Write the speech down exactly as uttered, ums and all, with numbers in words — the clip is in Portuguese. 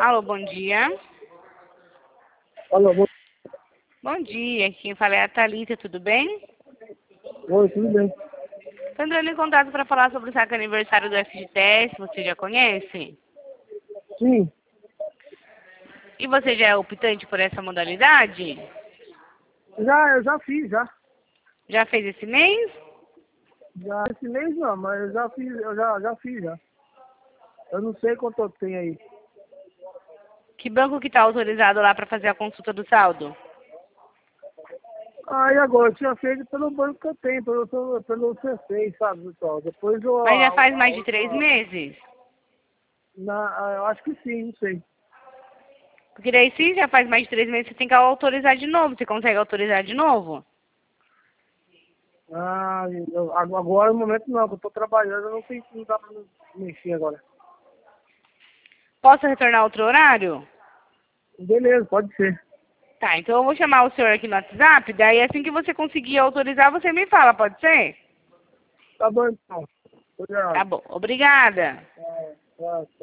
Alô, bom dia. Alô, bom... Bom dia, quem fala é a Thalita, tudo bem? Oi, tudo bem? Estou entrando em contato para falar sobre o saque aniversário do F G T S, você já conhece? Sim, E você já é optante por essa modalidade? já, eu já fiz, já. Já fez esse mês? Já esse mês não, mas eu já fiz, eu já, já fiz, já. Eu não sei quanto tem aí. Que banco que está autorizado lá para fazer a consulta do saldo? Aí agora, eu tinha feito pelo banco que eu tenho, pelo, pelo, pelo C seis, sabe, pessoal? Depois eu... Mas já A, faz a, mais de três a, meses? na, eu acho que sim, não sei. Porque daí se já faz mais de três meses, você tem que autorizar de novo. Você consegue autorizar de novo? Ah, eu, agora no momento não, que eu tô trabalhando, eu não sei se não dá pra mexer agora. Posso retornar outro horário? Beleza, pode ser. Tá, então eu vou chamar o senhor aqui no WhatsApp, daí assim que você conseguir autorizar, você me fala, pode ser? Tá bom então. Tá Obrigado. bom, obrigada. É, é,